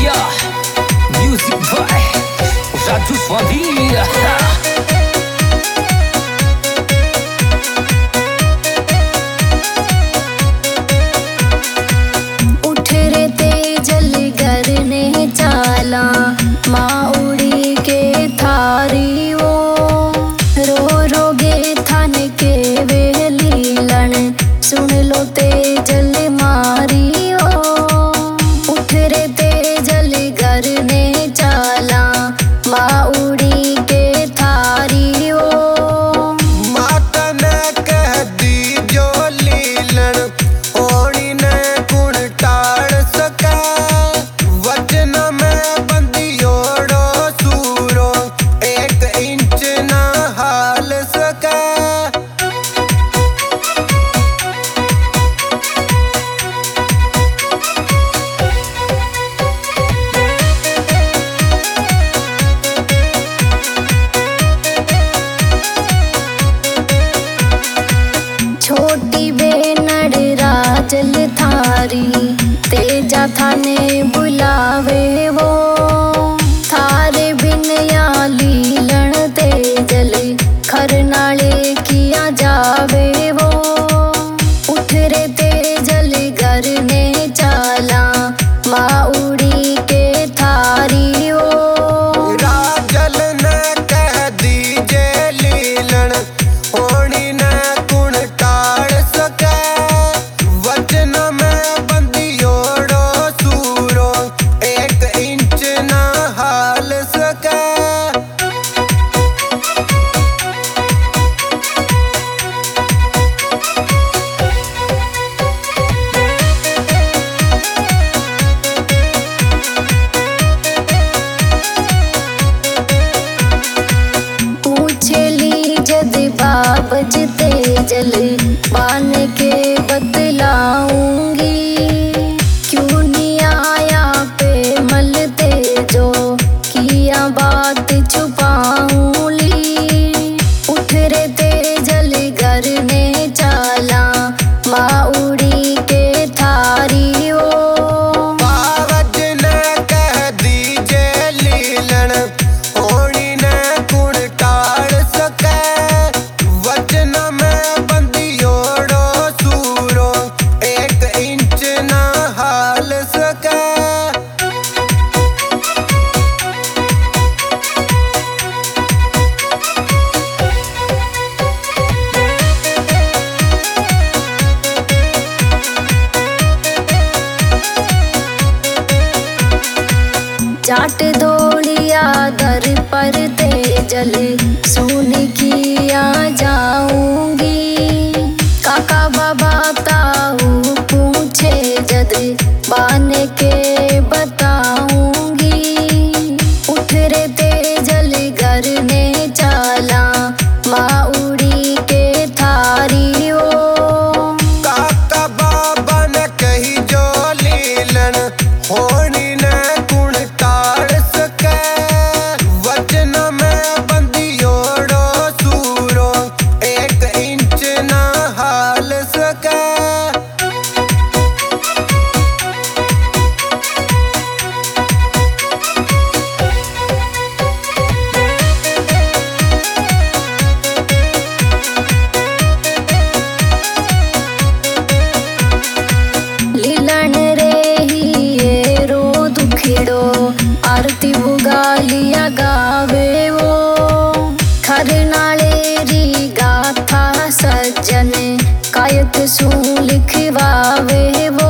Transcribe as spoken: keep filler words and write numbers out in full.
Music by Raju Swami. उठ रे तेजल करने चाला माँ उड़ी के थारी वो रो रो गे थान के वे लीलन सुन लो तेजल मारी ओ उठ रे तेजल करने चाला माँ उड़ी के थारी ओ माता ने कह दी जो लीलन होनी ने गुण टाल सका वचन में बंदियोड़ो सूरो एक इंच ना हाल सका छोटी बेनड़ राजल थारी तेजा थाने बुलावे वो थारे बिन या लीलन तेजल खरनाले किया जावे वो उठ रे तेजल करने चाला माँ उड़ी के थारी ओ राजल ने कह दी जे लीलन होनी ने गुण टाल सके वचन में बंदियोड़ो सूरो एक इंच ना हाल सके पूछली जद बाबज तेजल बान के बतलाऊंगी क्यों नहीं आया पे मल तेजो किया बात छुपाऊंगी उठ रे तेजल करने चाला माँ उड़ी के थारी ओ बावज ने कह दी जे लीलन होनी ने गुण टाल सके वचन में बंदियोड़ो सूरो एक इंच ना हाल सके जाट दौड़िया दर पर तेजल सुन किया जाऊंगी काका बाबा ताऊ पूछे जद बान के बताऊंगी उठ रे तेजल करने चाला माँ उड़ी के थारी ओ काका बाबा ने कही जो लीलन होनी ने गुण टाल सके वचन में बंदियोड़ो सूरो एक इंच ना हाल सके लीलन रे ही ये रो दुखिड़ो आरती बुगालिया गावे वो खरनाले री गाथा सज्जन कायक सू लिखवावे वो